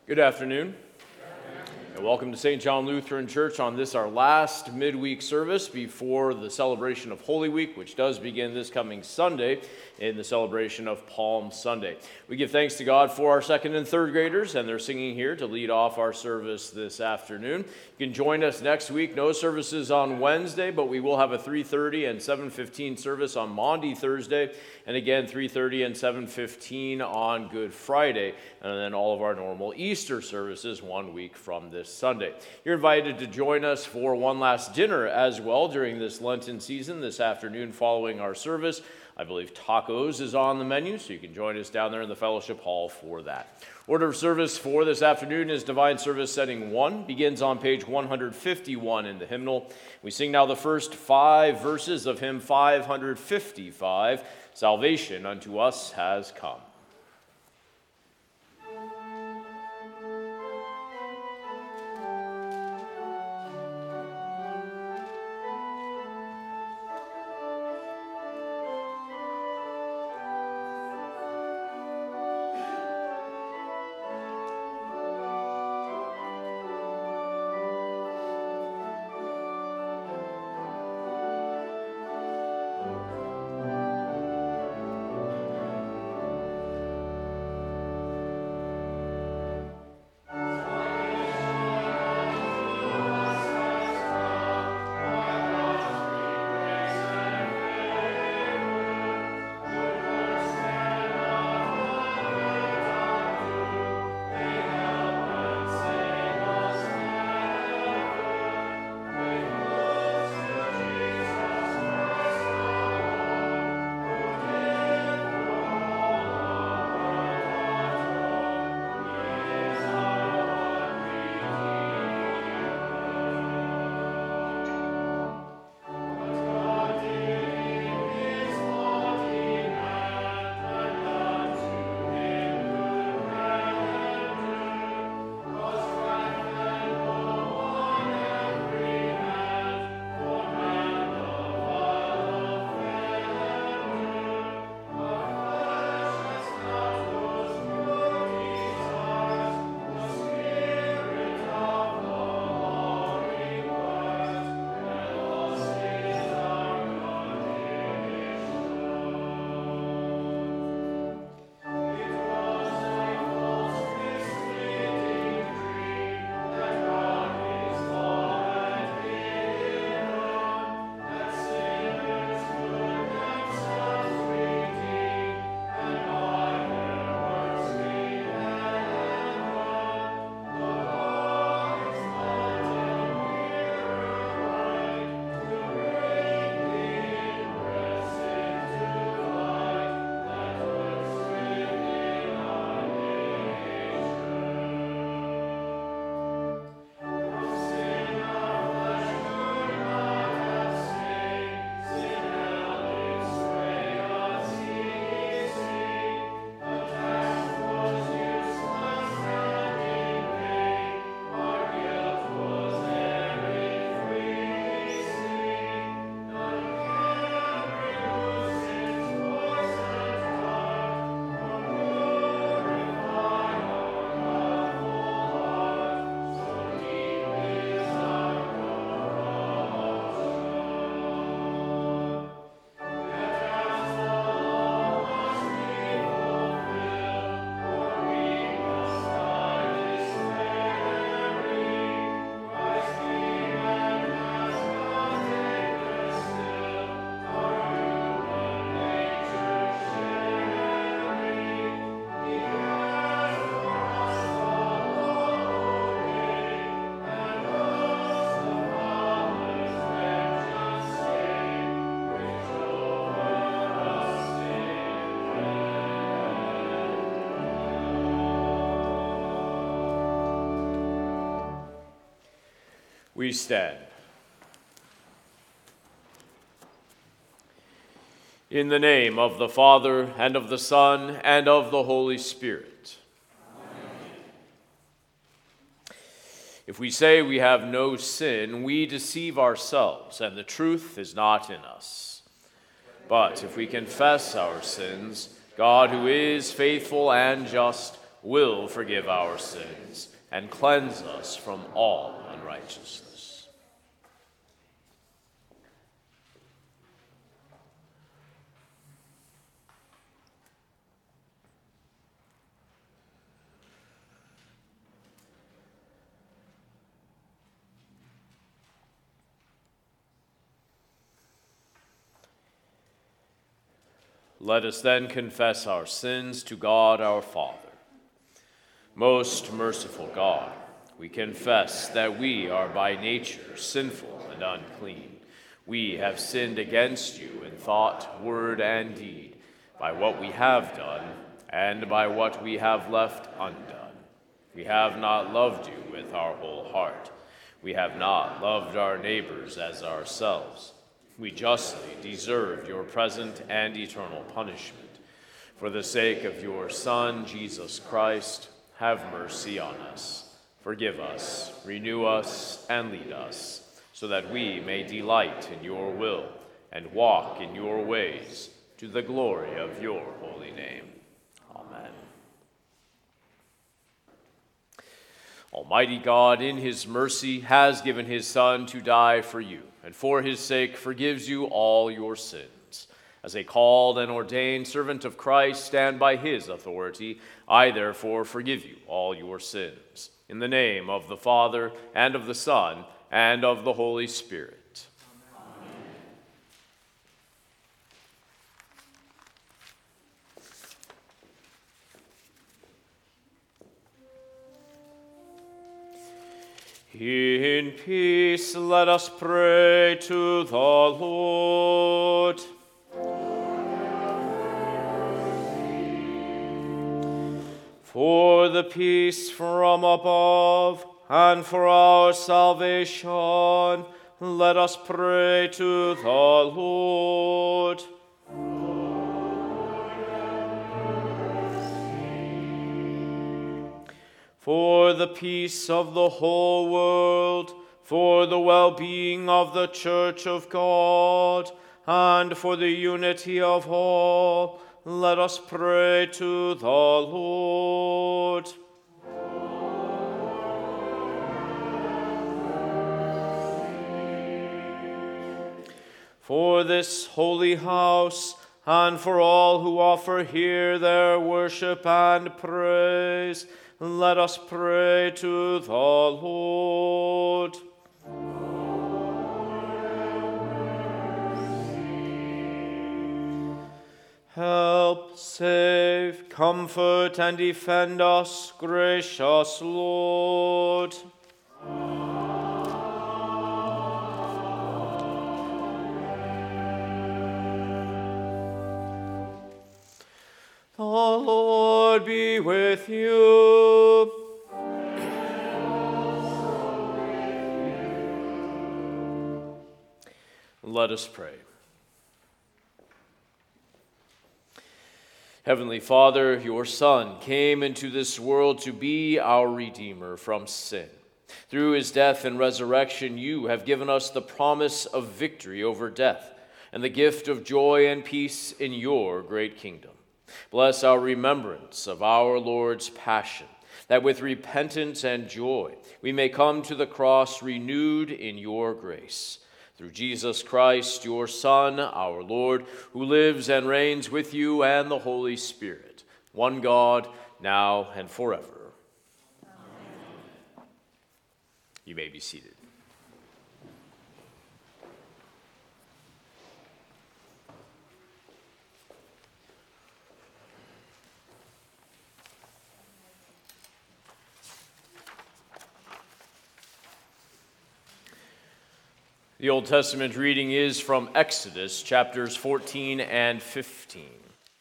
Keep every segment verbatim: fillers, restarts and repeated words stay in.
Good afternoon, and welcome to Saint John Lutheran Church on this, our last midweek service before the celebration of Holy Week, which does begin this coming Sunday in the celebration of Palm Sunday. We give thanks to God for our second and third graders, and they're singing here to lead off our service this afternoon. You can join us next week. No services on Wednesday, but we will have a three thirty and seven fifteen service on Maundy Thursday, and again three thirty and seven fifteen on Good Friday, and then all of our normal Easter services one week from this Sunday. You're invited to join us for one last dinner as well during this Lenten season this afternoon following our service. I believe tacos is on the menu, so you can join us down there in the fellowship hall for that. Order of service for this afternoon is Divine Service Setting one, begins on page one fifty-one in the hymnal. We sing now the first five verses of hymn five fifty-five, Salvation Unto Us Has Come. We stand. In the name of the Father, and of the Son, and of the Holy Spirit. Amen. If we say we have no sin, we deceive ourselves, and the truth is not in us. But if we confess our sins, God, who is faithful and just, will forgive our sins and cleanse us from all unrighteousness. Let us then confess our sins to God our Father. Most merciful God, we confess that we are by nature sinful and unclean. We have sinned against you in thought, word, and deed, by what we have done and by what we have left undone. We have not loved you with our whole heart. We have not loved our neighbors as ourselves. We justly deserve your present and eternal punishment. For the sake of your Son, Jesus Christ, have mercy on us. Forgive us, renew us, and lead us, so that we may delight in your will and walk in your ways, to the glory of your holy name. Amen. Almighty God, in his mercy, has given his Son to die for you, and for his sake forgives you all your sins. As a called and ordained servant of Christ, and by his authority, I therefore forgive you all your sins. In the name of the Father, and of the Son, and of the Holy Spirit. In peace, let us pray to the Lord. For the peace from above and for our salvation, let us pray to the Lord. For the peace of the whole world, for the well-being of the Church of God, and for the unity of all, let us pray to the Lord. For this holy house, and for all who offer here their worship and praise, let us pray to the Lord. Help, save, comfort, and defend us, gracious Lord. The Lord be with you. Let us pray. Heavenly Father, your Son came into this world to be our Redeemer from sin. Through his death and resurrection, you have given us the promise of victory over death and the gift of joy and peace in your great kingdom. Bless our remembrance of our Lord's passion, that with repentance and joy we may come to the cross renewed in your grace. Through Jesus Christ, your Son, our Lord, who lives and reigns with you and the Holy Spirit, one God, now and forever. Amen. You may be seated. The Old Testament reading is from Exodus chapters fourteen and fifteen.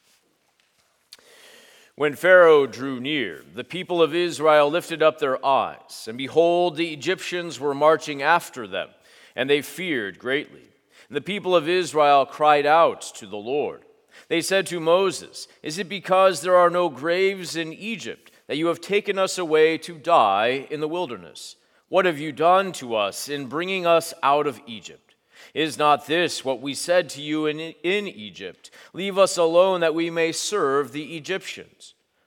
When Pharaoh drew near, the people of Israel lifted up their eyes, and behold, the Egyptians were marching after them, and they feared greatly. And the people of Israel cried out to the Lord. They said to Moses, "Is it because there are no graves in Egypt that you have taken us away to die in the wilderness? What have you done to us in bringing us out of Egypt? Is not this what we said to you in, in Egypt? Leave us alone that we may serve the Egyptians.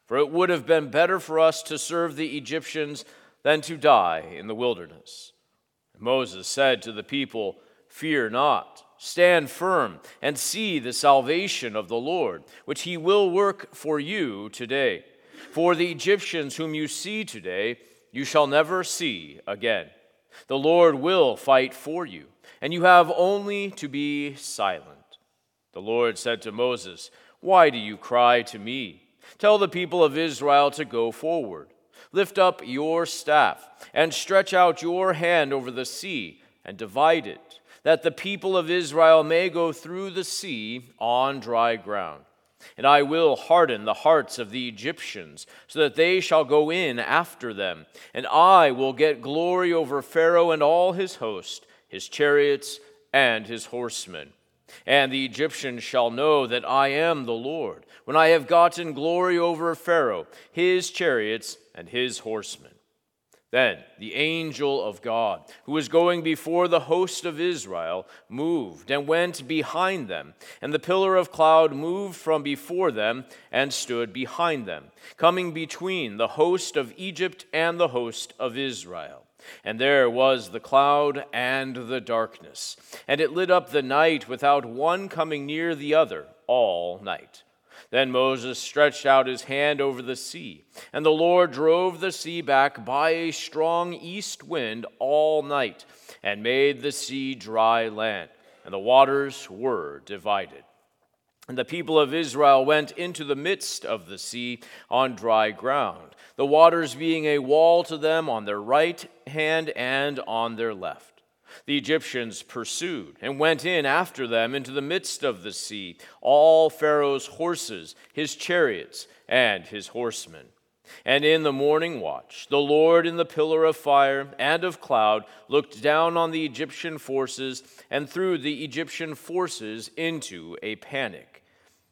For it would have been better for us to serve the Egyptians than to die in the wilderness." And Moses said to the people, "Fear not, stand firm, and see the salvation of the Lord, which he will work for you today. For the Egyptians whom you see today, you shall never see again. The Lord will fight for you, and you have only to be silent." The Lord said to Moses, "Why do you cry to me? Tell the people of Israel to go forward. Lift up your staff and stretch out your hand over the sea and divide it, that the people of Israel may go through the sea on dry ground. And I will harden the hearts of the Egyptians, so that they shall go in after them. And I will get glory over Pharaoh and all his host, his chariots and his horsemen. And the Egyptians shall know that I am the Lord, when I have gotten glory over Pharaoh, his chariots, and his horsemen." Then the angel of God, who was going before the host of Israel, moved and went behind them, and the pillar of cloud moved from before them and stood behind them, coming between the host of Egypt and the host of Israel. And there was the cloud and the darkness, and it lit up the night without one coming near the other all night. Then Moses stretched out his hand over the sea, and the Lord drove the sea back by a strong east wind all night, and made the sea dry land, and the waters were divided. And the people of Israel went into the midst of the sea on dry ground, the waters being a wall to them on their right hand and on their left. The Egyptians pursued and went in after them into the midst of the sea, all Pharaoh's horses, his chariots, and his horsemen. And in the morning watch, the Lord in the pillar of fire and of cloud looked down on the Egyptian forces and threw the Egyptian forces into a panic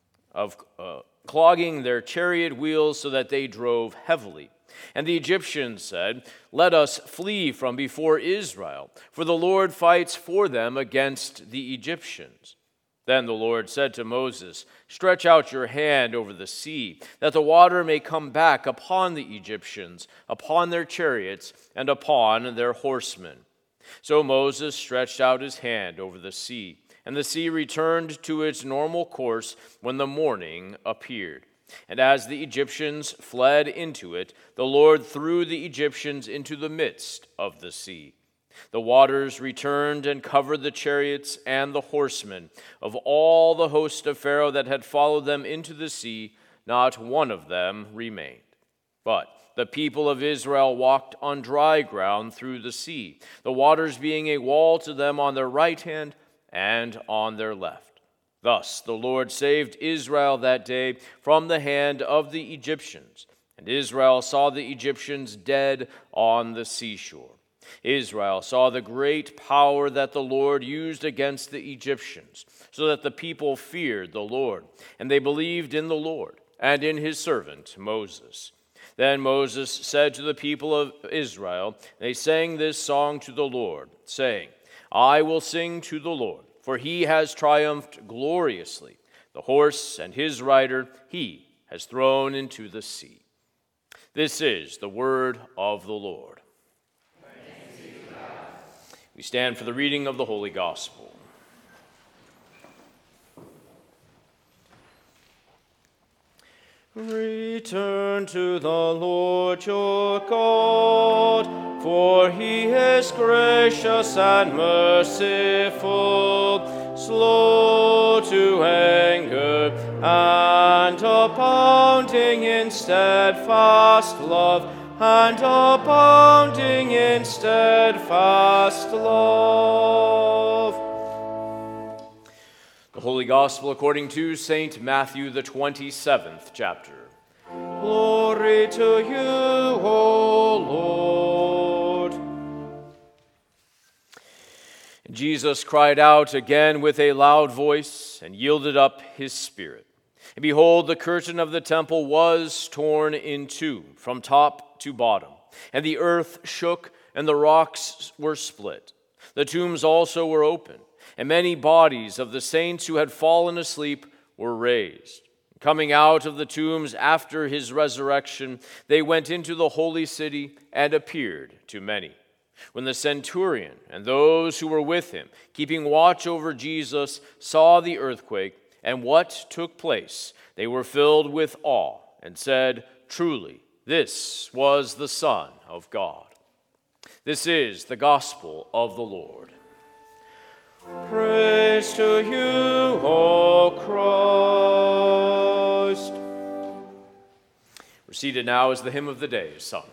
of uh, clogging their chariot wheels so that they drove heavily. And the Egyptians said, "Let us flee from before Israel, for the Lord fights for them against the Egyptians." Then the Lord said to Moses, "Stretch out your hand over the sea, that the water may come back upon the Egyptians, upon their chariots, and upon their horsemen." So Moses stretched out his hand over the sea, and the sea returned to its normal course when the morning appeared. And as the Egyptians fled into it, the Lord threw the Egyptians into the midst of the sea. The waters returned and covered the chariots and the horsemen of all the host of Pharaoh that had followed them into the sea. Not one of them remained. But the people of Israel walked on dry ground through the sea, the waters being a wall to them on their right hand and on their left. Thus the Lord saved Israel that day from the hand of the Egyptians, and Israel saw the Egyptians dead on the seashore. Israel saw the great power that the Lord used against the Egyptians, so that the people feared the Lord, and they believed in the Lord and in his servant Moses. Then Moses said to the people of Israel, they sang this song to the Lord, saying, "I will sing to the Lord, for he has triumphed gloriously. The horse and his rider he has thrown into the sea." This is the word of the Lord. Thanks be to God. We stand for the reading of the Holy Gospel. Return to the Lord your God, for he is gracious and merciful, slow to anger, and abounding in steadfast love, and abounding in steadfast love. The Holy Gospel according to Saint Matthew, the twenty-seventh chapter. Glory to you, O Lord. Jesus cried out again with a loud voice and yielded up his spirit. And behold, the curtain of the temple was torn in two from top to bottom, and the earth shook, and the rocks were split. The tombs also were opened, and many bodies of the saints who had fallen asleep were raised. Coming out of the tombs after his resurrection, they went into the holy city and appeared to many. When the centurion and those who were with him, keeping watch over Jesus, saw the earthquake and what took place, they were filled with awe and said, "Truly, this was the Son of God." This is the gospel of the Lord. Praise to you, O Christ. We're seated now as the hymn of the day is sung.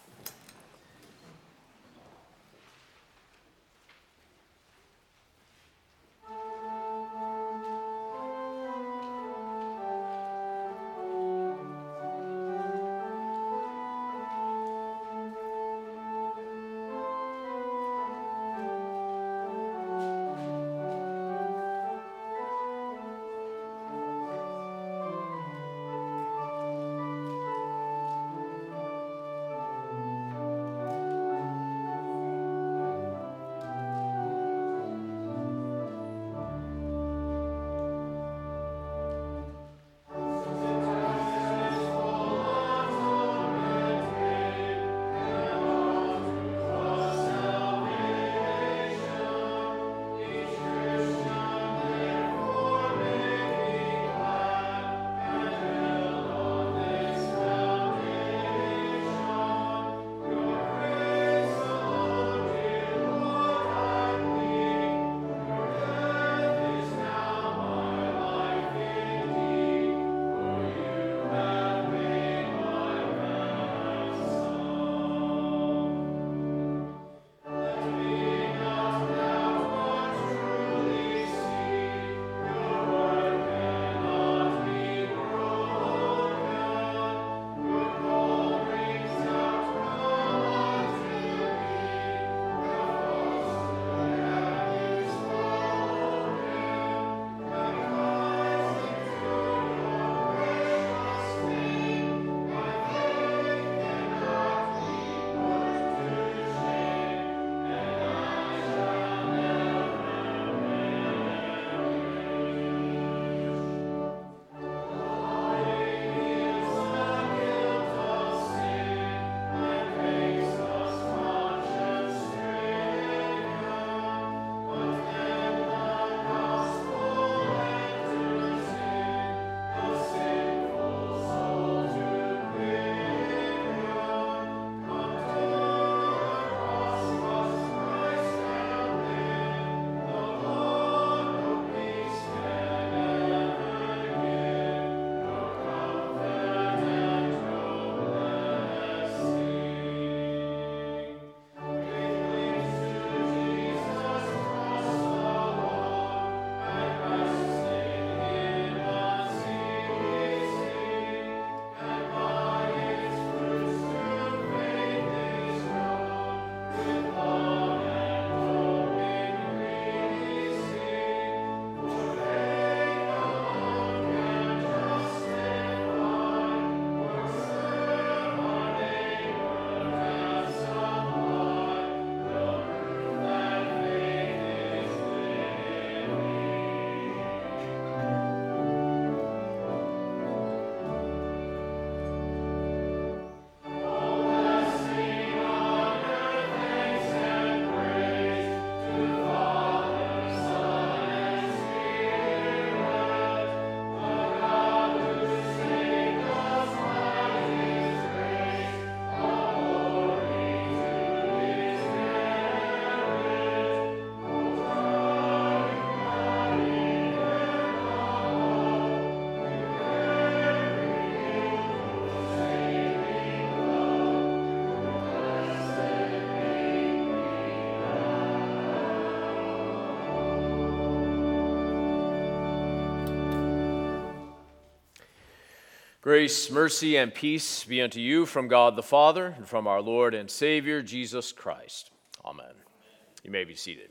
Grace, mercy, and peace be unto you from God the Father and from our Lord and Savior, Jesus Christ. Amen. You may be seated.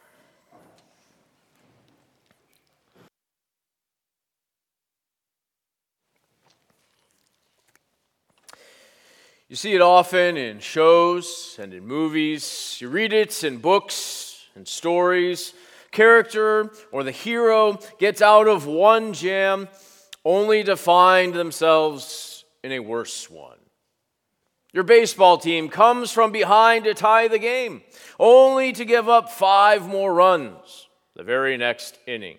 You see it often in shows and in movies. You read it in books and stories. Character or the hero gets out of one jam only to find themselves in a worse one. Your baseball team comes from behind to tie the game, only to give up five more runs the very next inning.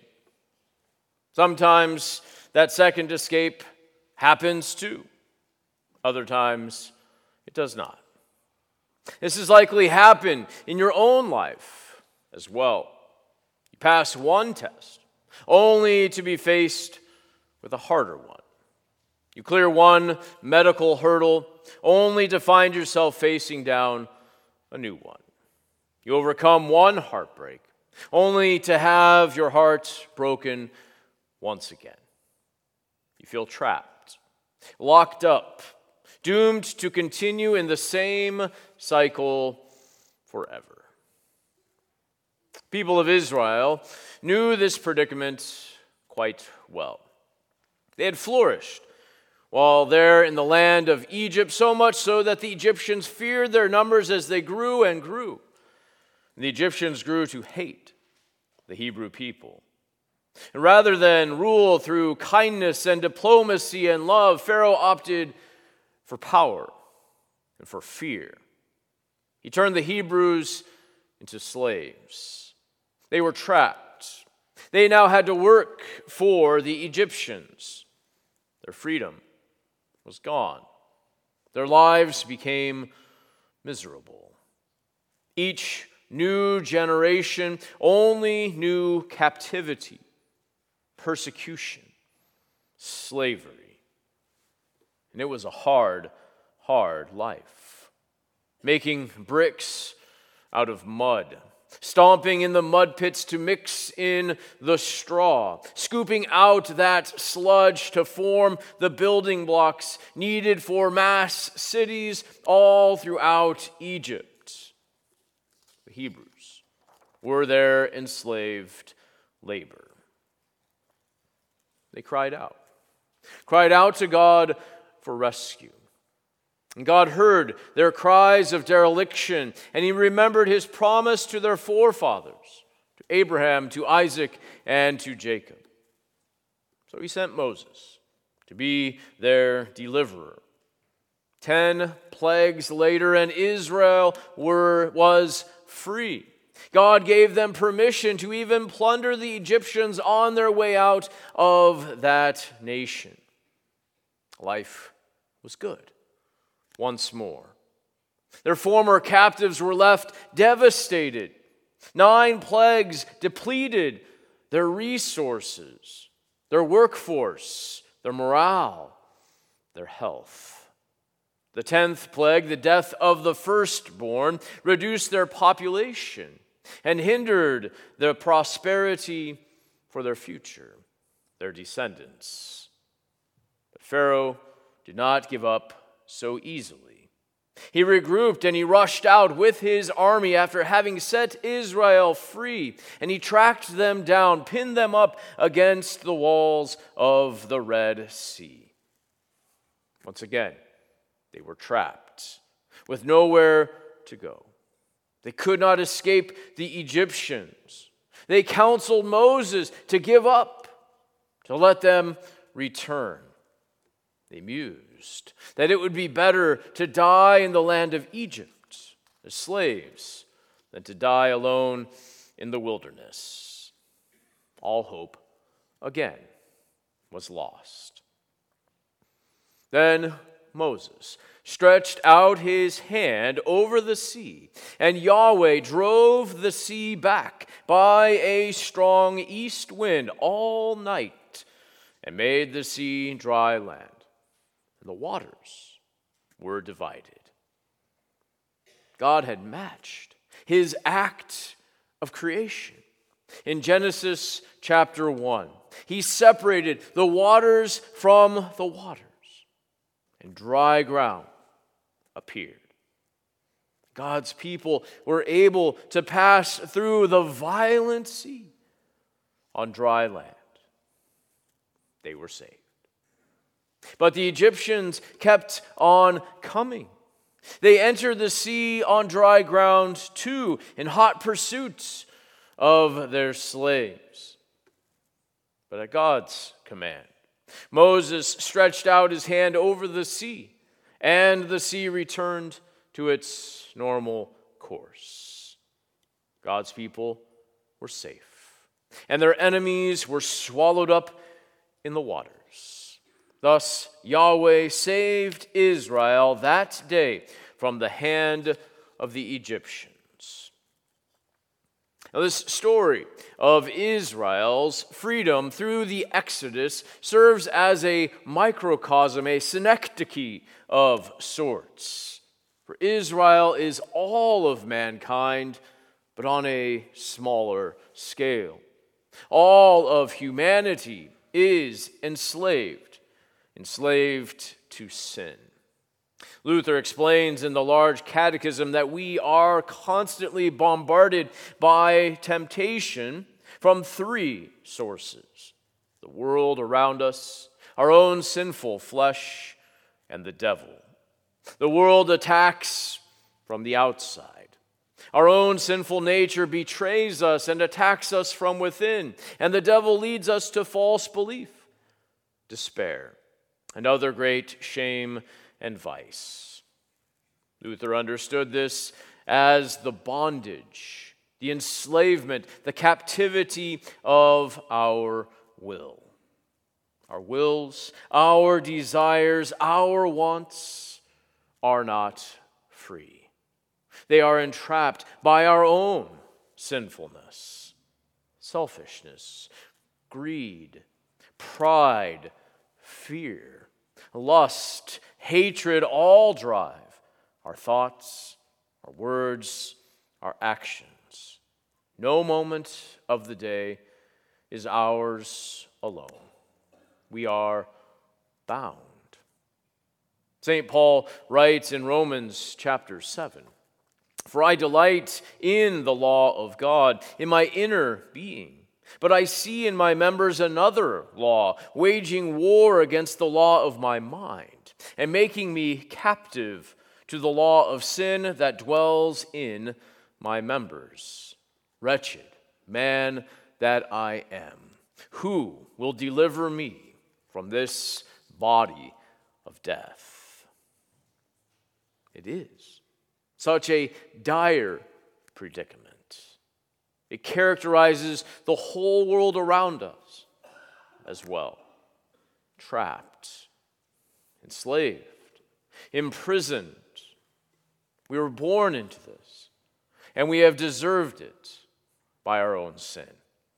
Sometimes that second escape happens too. Other times it does not. This has likely happened in your own life as well. You pass one test only to be faced with a harder one. You clear one medical hurdle only to find yourself facing down a new one. You overcome one heartbreak only to have your heart broken once again. You feel trapped, locked up, doomed to continue in the same cycle forever. People of Israel knew this predicament quite well. They had flourished while there in the land of Egypt, so much so that the Egyptians feared their numbers as they grew and grew. The Egyptians grew to hate the Hebrew people. And rather than rule through kindness and diplomacy and love, Pharaoh opted for power and for fear. He turned the Hebrews into slaves. They were trapped. They now had to work for the Egyptians. Their freedom was gone. Their lives became miserable. Each new generation only knew captivity, persecution, slavery. And it was a hard, hard life. Making bricks out of mud, stomping in the mud pits to mix in the straw, scooping out that sludge to form the building blocks needed for mass cities all throughout Egypt. The Hebrews were their enslaved labor. They cried out, cried out to God for rescue. And God heard their cries of dereliction, and he remembered his promise to their forefathers, to Abraham, to Isaac, and to Jacob. So he sent Moses to be their deliverer. Ten plagues later, and Israel were, was free. God gave them permission to even plunder the Egyptians on their way out of that nation. Life was good once more. Their former captives were left devastated. Nine plagues depleted their resources, their workforce, their morale, their health. The tenth plague, the death of the firstborn, reduced their population and hindered their prosperity for their future, their descendants. But Pharaoh did not give up so easily. He regrouped and he rushed out with his army after having set Israel free, and he tracked them down, pinned them up against the walls of the Red Sea. Once again, they were trapped with nowhere to go. They could not escape the Egyptians. They counseled Moses to give up, to let them return. They mused that it would be better to die in the land of Egypt as slaves than to die alone in the wilderness. All hope, again, was lost. Then Moses stretched out his hand over the sea, and Yahweh drove the sea back by a strong east wind all night and made the sea dry land. And the waters were divided. God had matched his act of creation. In Genesis chapter one, he separated the waters from the waters, and dry ground appeared. God's people were able to pass through the violent sea on dry land. They were saved. But the Egyptians kept on coming. They entered the sea on dry ground too, in hot pursuit of their slaves. But at God's command, Moses stretched out his hand over the sea, and the sea returned to its normal course. God's people were safe, and their enemies were swallowed up in the waters. Thus, Yahweh saved Israel that day from the hand of the Egyptians. Now, this story of Israel's freedom through the Exodus serves as a microcosm, a synecdoche of sorts. For Israel is all of mankind, but on a smaller scale. All of humanity is enslaved, enslaved to sin. Luther explains in the large catechism that we are constantly bombarded by temptation from three sources: the world around us, our own sinful flesh, and the devil. The world attacks from the outside. Our own sinful nature betrays us and attacks us from within, and the devil leads us to false belief, despair, and other great shame and vice. Luther understood this as the bondage, the enslavement, the captivity of our will. Our wills, our desires, our wants are not free. They are entrapped by our own sinfulness, selfishness, greed, pride, fear, lust, hatred, all drive our thoughts, our words, our actions. No moment of the day is ours alone. We are bound. Saint Paul writes in Romans chapter seven, "For I delight in the law of God in my inner being. But I see in my members another law, waging war against the law of my mind, and making me captive to the law of sin that dwells in my members. Wretched man that I am, who will deliver me from this body of death?" It is such a dire predicament. It characterizes the whole world around us as well. Trapped, enslaved, imprisoned. We were born into this, and we have deserved it by our own sin.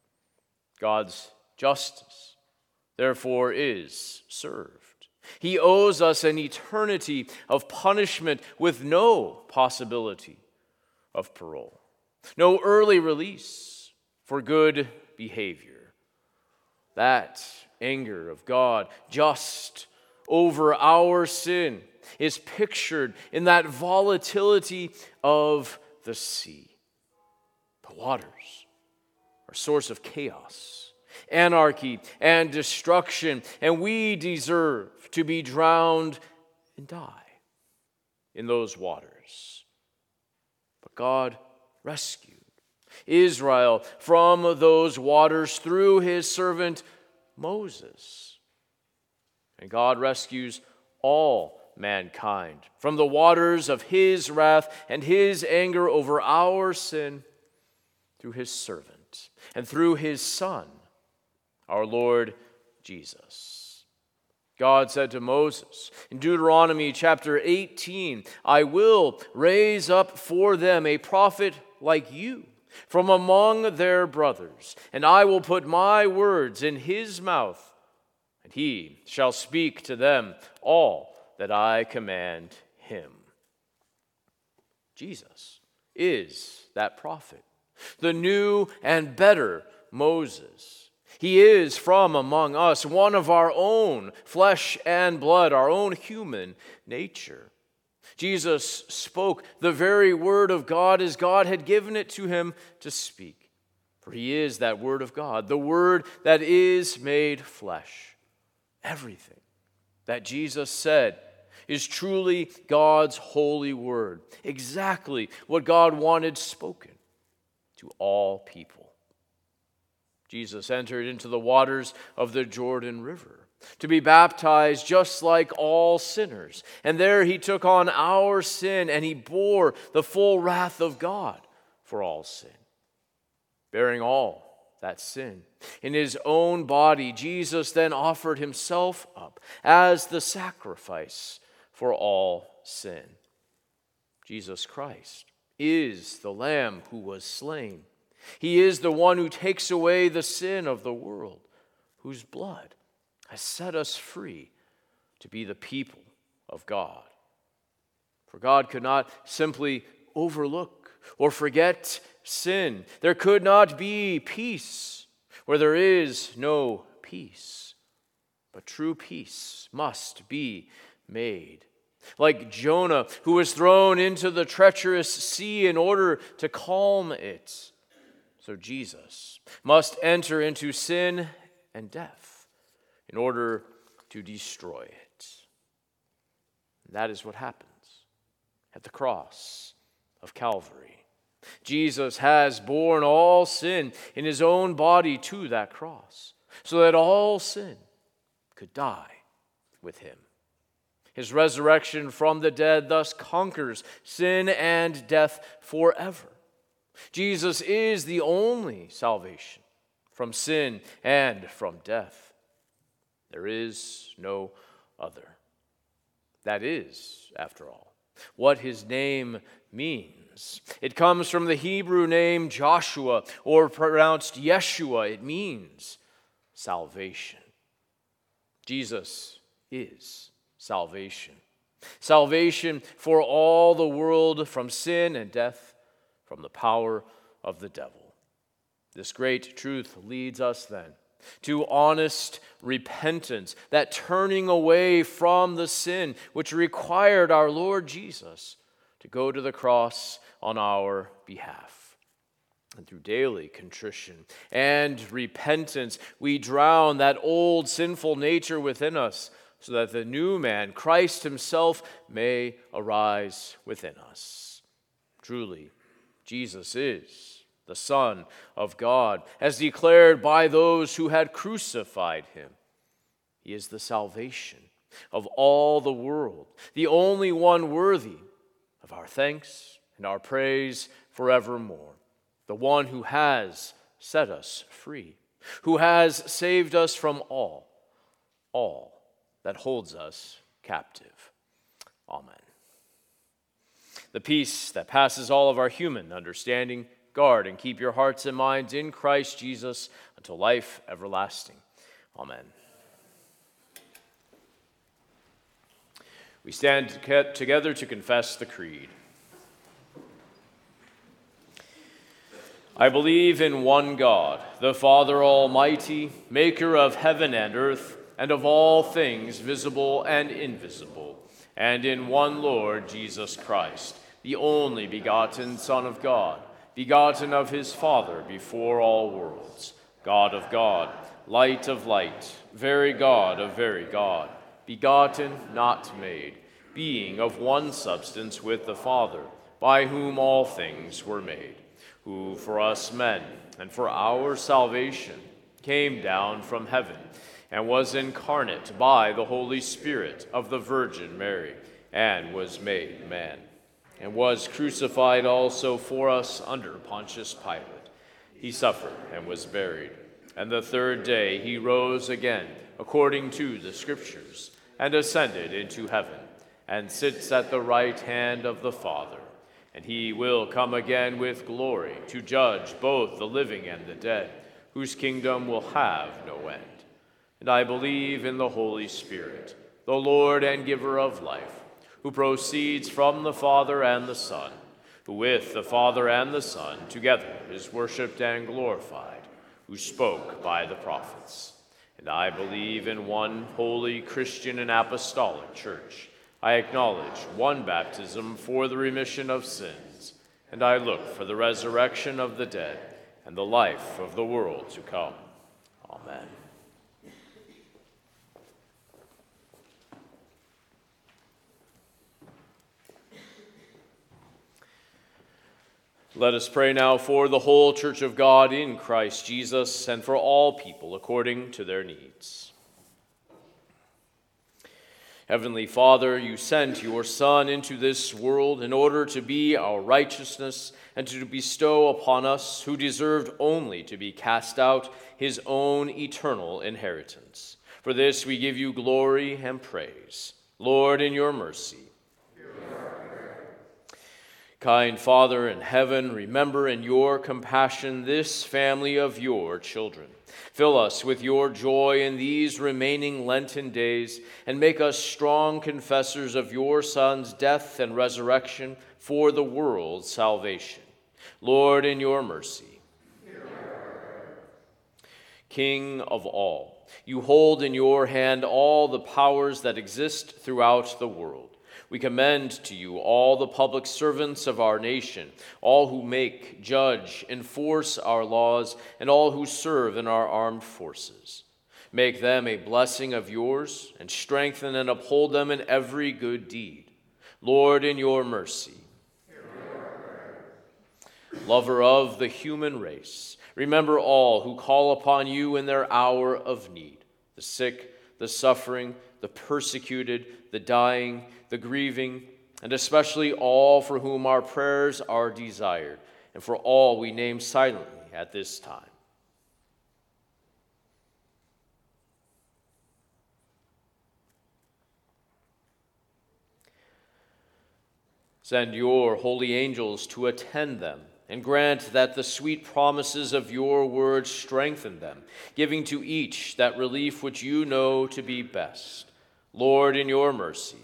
God's justice, therefore, is served. He owes us an eternity of punishment with no possibility of parole. No early release for good behavior. That anger of God just over our sin is pictured in that volatility of the sea. The waters are a source of chaos, anarchy, and destruction, and we deserve to be drowned and die in those waters. But God rescued Israel from those waters through his servant Moses. And God rescues all mankind from the waters of his wrath and his anger over our sin through his servant and through his Son, our Lord Jesus. God said to Moses in Deuteronomy chapter eighteen, "I will raise up for them a prophet like you from among their brothers, and I will put my words in his mouth, and he shall speak to them all that I command him." Jesus is that prophet, the new and better Moses. He is from among us, one of our own flesh and blood, our own human nature. Jesus spoke the very word of God as God had given it to him to speak. For he is that word of God, the word that is made flesh. Everything that Jesus said is truly God's holy word, exactly what God wanted spoken to all people. Jesus entered into the waters of the Jordan River, to be baptized just like all sinners. And there he took on our sin, and he bore the full wrath of God for all sin. Bearing all that sin in his own body, Jesus then offered himself up as the sacrifice for all sin. Jesus Christ is the Lamb who was slain. He is the one who takes away the sin of the world, whose blood has set us free to be the people of God. For God could not simply overlook or forget sin. There could not be peace where there is no peace. But true peace must be made. Like Jonah, who was thrown into the treacherous sea in order to calm it, so Jesus must enter into sin and death in order to destroy it. And that is what happens at the cross of Calvary. Jesus has borne all sin in his own body to that cross, so that all sin could die with him. His resurrection from the dead thus conquers sin and death forever. Jesus is the only salvation from sin and from death. There is no other. That is, after all, what his name means. It comes from the Hebrew name Joshua, or pronounced Yeshua. It means salvation. Jesus is salvation. Salvation for all the world from sin and death, from the power of the devil. This great truth leads us then to honest repentance, that turning away from the sin which required our Lord Jesus to go to the cross on our behalf. And through daily contrition and repentance, we drown that old sinful nature within us, so that the new man, Christ himself, may arise within us. Truly, Jesus is the Son of God, as declared by those who had crucified him. He is the salvation of all the world, the only one worthy of our thanks and our praise forevermore, the one who has set us free, who has saved us from all, all that holds us captive. Amen. The peace that passes all of our human understanding, guard and keep your hearts and minds in Christ Jesus until life everlasting. Amen. We stand together to confess the creed. I believe in one God, the Father Almighty, maker of heaven and earth, and of all things visible and invisible, and in one Lord Jesus Christ, the only begotten Son of God, begotten of his Father before all worlds, God of God, light of light, very God of very God, begotten, not made, being of one substance with the Father, by whom all things were made, who for us men and for our salvation came down from heaven, and was incarnate by the Holy Spirit of the Virgin Mary, and was made man, and was crucified also for us under Pontius Pilate. He suffered and was buried, and the third day he rose again, according to the Scriptures, and ascended into heaven, and sits at the right hand of the Father. And he will come again with glory to judge both the living and the dead, whose kingdom will have no end. And I believe in the Holy Spirit, the Lord and giver of life, who proceeds from the Father and the Son, who with the Father and the Son together is worshipped and glorified, who spoke by the prophets. And I believe in one holy Christian and apostolic church. I acknowledge one baptism for the remission of sins, and I look for the resurrection of the dead and the life of the world to come. Amen. Let us pray now for the whole Church of God in Christ Jesus and for all people according to their needs. Heavenly Father, you sent your Son into this world in order to be our righteousness and to bestow upon us, who deserved only to be cast out, his own eternal inheritance. For this we give you glory and praise. Lord, in your mercy. Kind Father in heaven, remember in your compassion this family of your children. Fill us with your joy in these remaining Lenten days, and make us strong confessors of your Son's death and resurrection for the world's salvation. Lord, in your mercy. King of all, you hold in your hand all the powers that exist throughout the world. We commend to you all the public servants of our nation, all who make, judge, enforce our laws, and all who serve in our armed forces. Make them a blessing of yours, and strengthen and uphold them in every good deed. Lord, in your mercy. Lover of the human race, remember all who call upon you in their hour of need, the sick, the suffering, the persecuted, the dying, the grieving, and especially all for whom our prayers are desired, and for all we name silently at this time. Send your holy angels to attend them, and grant that the sweet promises of your word strengthen them, giving to each that relief which you know to be best. Lord, in your mercy.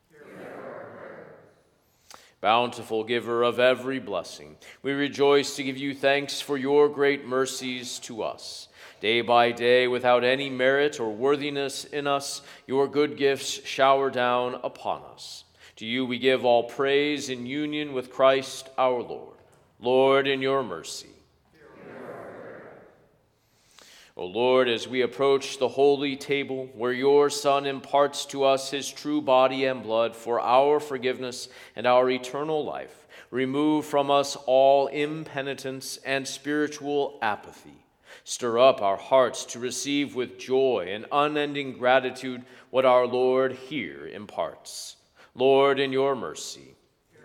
Bountiful giver of every blessing, we rejoice to give you thanks for your great mercies to us. Day by day, without any merit or worthiness in us, your good gifts shower down upon us. To you we give all praise in union with Christ our Lord. Lord, in your mercy. O Lord, as we approach the holy table where your Son imparts to us his true body and blood for our forgiveness and our eternal life, remove from us all impenitence and spiritual apathy. Stir up our hearts to receive with joy and unending gratitude what our Lord here imparts. Lord, in your mercy.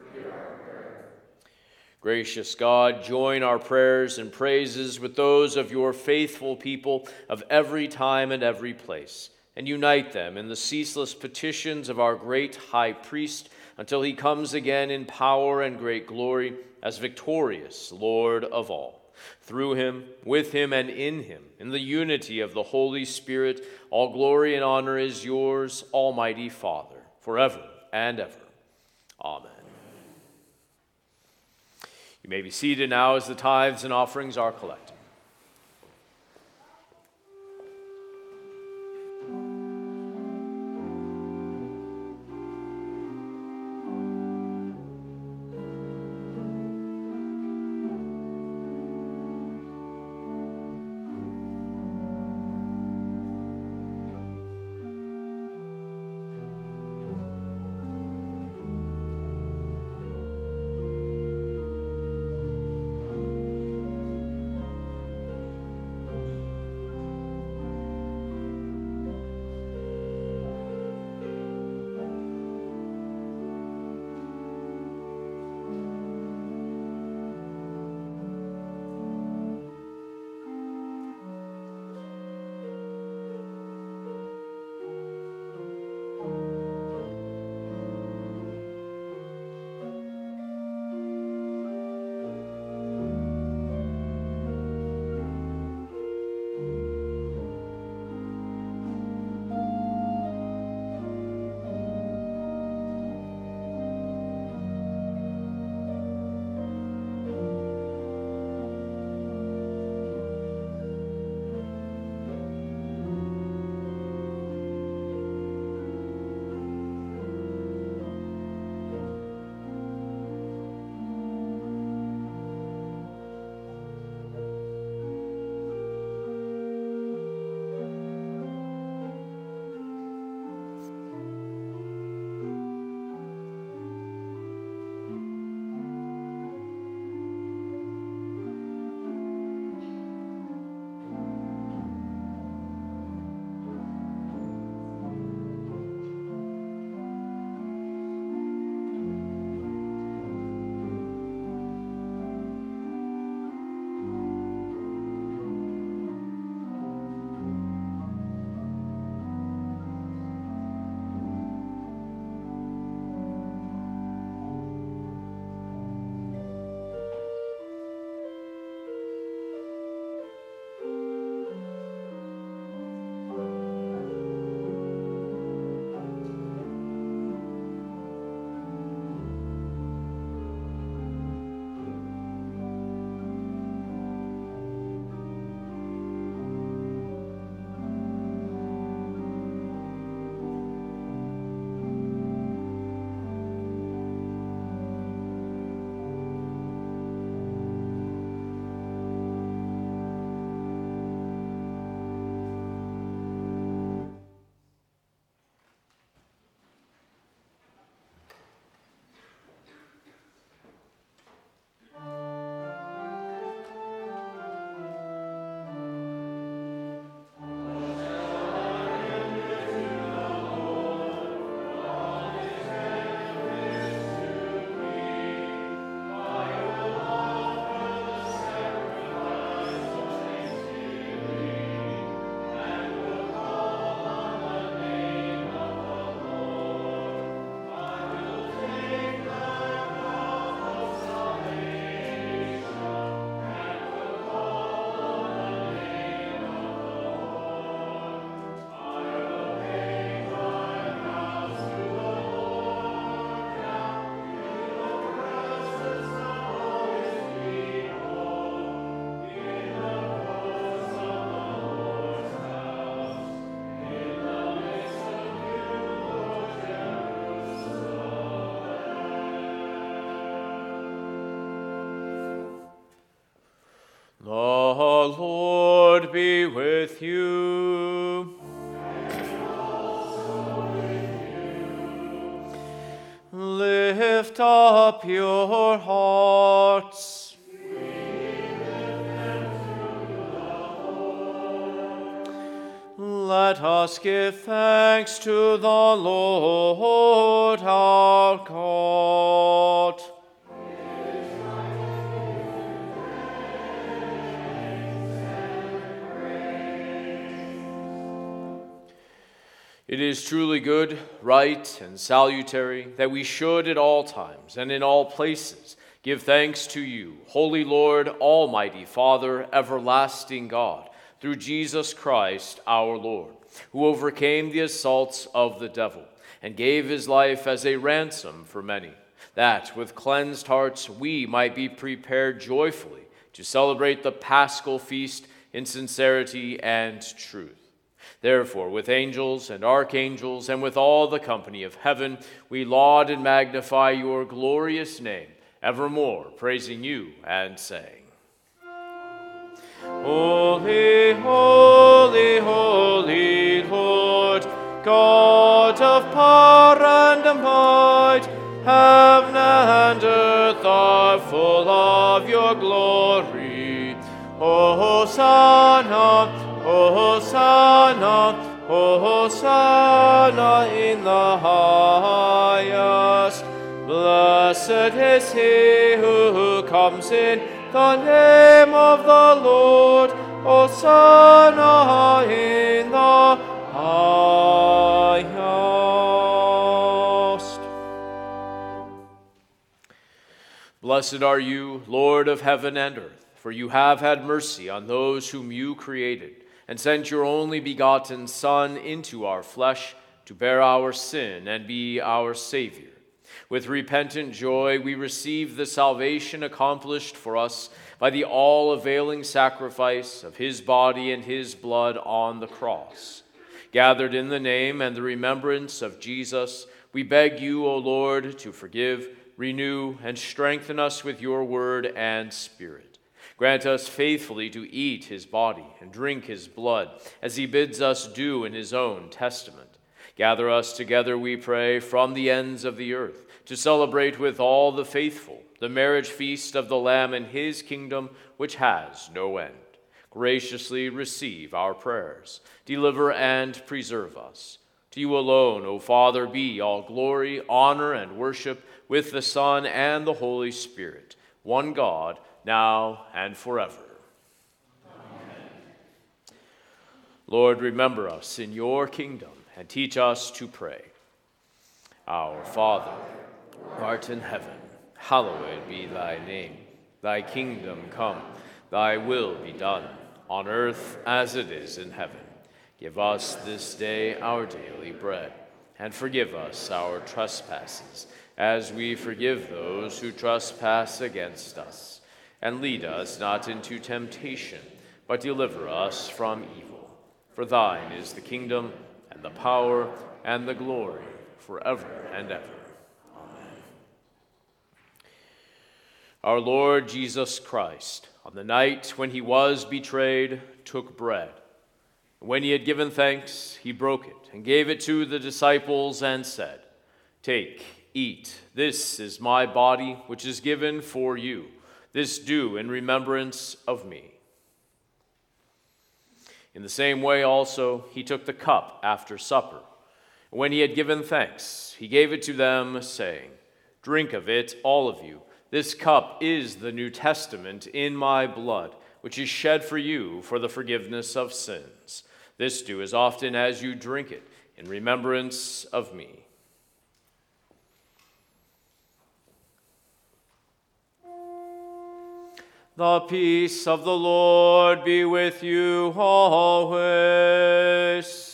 Gracious God, join our prayers and praises with those of your faithful people of every time and every place, and unite them in the ceaseless petitions of our great high priest until he comes again in power and great glory as victorious Lord of all. Through him, with him, and in him, in the unity of the Holy Spirit, all glory and honor is yours, Almighty Father, forever and ever. Amen. You may be seated now as the tithes and offerings are collected. The Lord be with you. And also with you. Lift up your hearts. We lift them to the Lord. Let us give thanks to the Lord our God. It is truly good, right, and salutary that we should at all times and in all places give thanks to you, Holy Lord, Almighty Father, everlasting God, through Jesus Christ our Lord, who overcame the assaults of the devil and gave his life as a ransom for many, that with cleansed hearts we might be prepared joyfully to celebrate the Paschal feast in sincerity and truth. Therefore, with angels and archangels and with all the company of heaven, we laud and magnify your glorious name, evermore praising you and saying, Holy, holy, holy Lord, God of power and might, heaven and earth are full of your glory. Hosanna, Hosanna, Hosanna in the highest. Blessed is he who comes in the name of the Lord. Hosanna in the highest. Blessed are you, Lord of heaven and earth, for you have had mercy on those whom you created, and sent your only begotten Son into our flesh to bear our sin and be our Savior. With repentant joy we receive the salvation accomplished for us by the all-availing sacrifice of his body and his blood on the cross. Gathered in the name and the remembrance of Jesus, we beg you, O Lord, to forgive, renew, and strengthen us with your word and spirit. Grant us faithfully to eat his body and drink his blood, as he bids us do in his own testament. Gather us together, we pray, from the ends of the earth, to celebrate with all the faithful the marriage feast of the Lamb in his kingdom, which has no end. Graciously receive our prayers. Deliver and preserve us. To you alone, O Father, be all glory, honor, and worship with the Son and the Holy Spirit, one God, now and forever. Amen. Lord, remember us in your kingdom and teach us to pray. Our Father, who art in heaven, hallowed be thy name. Thy kingdom come, thy will be done, on earth as it is in heaven. Give us this day our daily bread, and forgive us our trespasses, as we forgive those who trespass against us. And lead us not into temptation, but deliver us from evil. For thine is the kingdom, and the power, and the glory, forever and ever. Amen. Our Lord Jesus Christ, on the night when he was betrayed, took bread. When he had given thanks, he broke it, and gave it to the disciples, and said, Take, eat, this is my body, which is given for you. This do in remembrance of me. In the same way also he took the cup after supper. When he had given thanks, he gave it to them, saying, Drink of it, all of you. This cup is the New Testament in my blood, which is shed for you for the forgiveness of sins. This do as often as you drink it in remembrance of me. The peace of the Lord be with you always.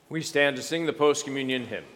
We stand to sing the post-communion hymn.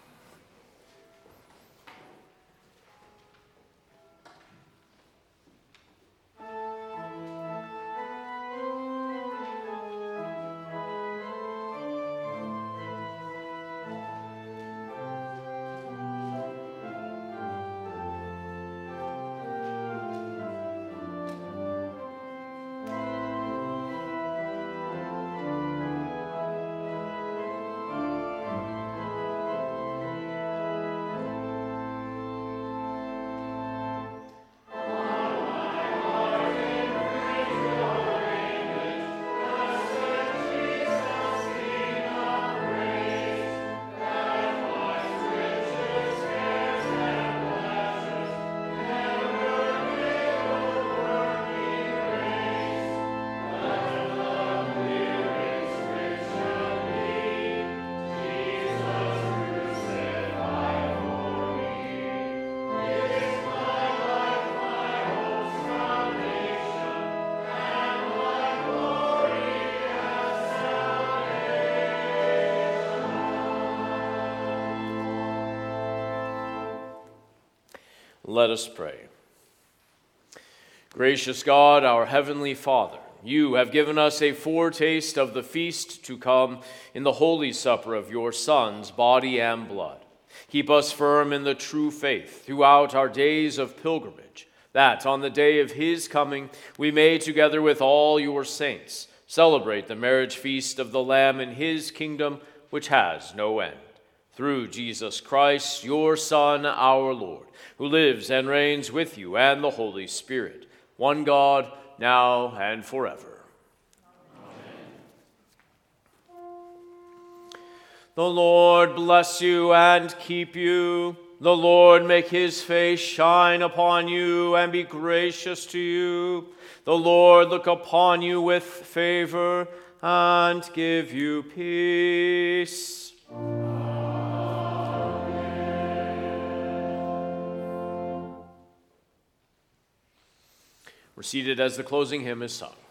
Let us pray. Gracious God, our heavenly Father, you have given us a foretaste of the feast to come in the holy supper of your Son's body and blood. Keep us firm in the true faith throughout our days of pilgrimage, that on the day of his coming we may, together with all your saints, celebrate the marriage feast of the Lamb in his kingdom, which has no end. Through Jesus Christ, your Son, our Lord, who lives and reigns with you and the Holy Spirit, one God, now and forever. Amen. The Lord bless you and keep you. The Lord make his face shine upon you and be gracious to you. The Lord look upon you with favor and give you peace. We're seated as the closing hymn is sung.